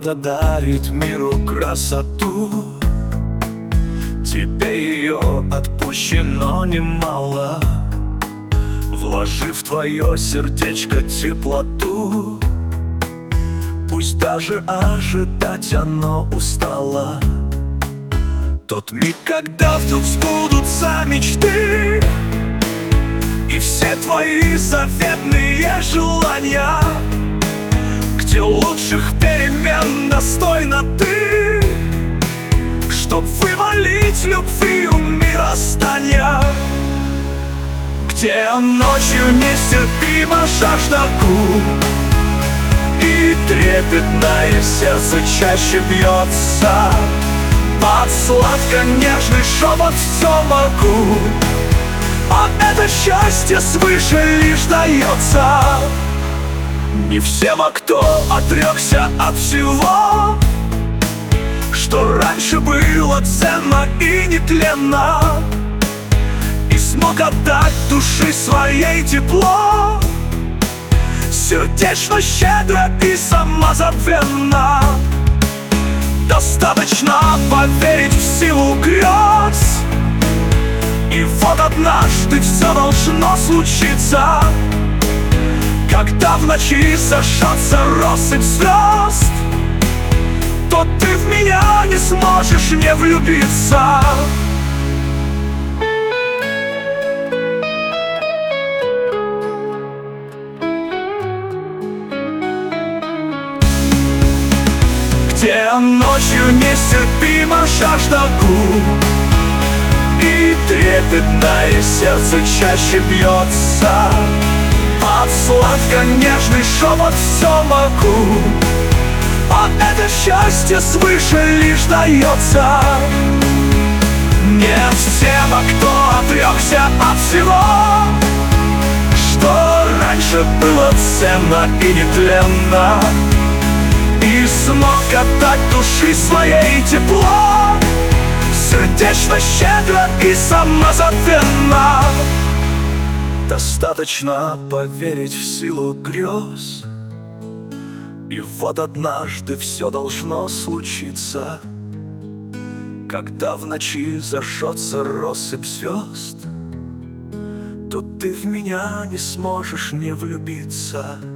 природа дарит миру красоту. Тебе ее отпущено немало, вложив в твое сердечко теплоту. Пусть даже ожидать оно устало. Тот миг, когда вдруг сбудутся мечты, и все твои заветные желания, где лучших перемен достойна ты, чтоб вывалить любви у мироздания. Где ночью нестерпима жажда губ, и трепетное сердце чаще бьется под сладко-нежный шепот «все могу». А это счастье свыше лишь дается не всем, а кто отрекся от всего, что раньше было ценно и нетленно, и смог отдать души своей тепло, сердечно, щедро и самозабвенно. Достаточно поверить в силу грез, и вот однажды все должно случиться, когда в ночи зажжется россыпь звезд, то ты в меня не сможешь не влюбиться. Где ночью нестерпима жажда губ, и трепетное сердце чаще бьется под сладко-нежный шепот «все могу». А это счастье свыше лишь дается не всем, а кто отрекся от всего, что раньше было ценно и нетленно, и смог отдать души своей тепло, сердечно, щедро и самозабвенно. Достаточно поверить в силу грез, и вот однажды все должно случиться, когда в ночи зажжется россыпь звезд, то ты в меня не сможешь не влюбиться.